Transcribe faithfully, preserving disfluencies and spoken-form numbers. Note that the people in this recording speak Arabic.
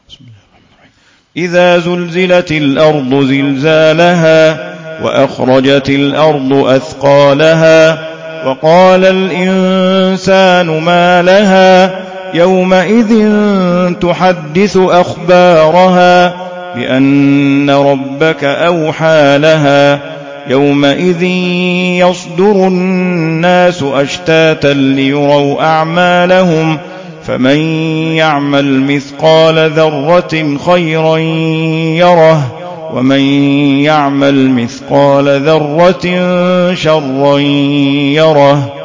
إذا زلزلت الأرض زلزالها وأخرجت الأرض أثقالها وقال الإنسان ما لها يومئذ تحدث أخبارها بأن ربك أوحى لها يومئذ يصدر الناس أشتاتا ليروا أعمالهم فمن يعمل مثقال ذرة خيرا يره ومن يعمل مثقال ذرة شرا يره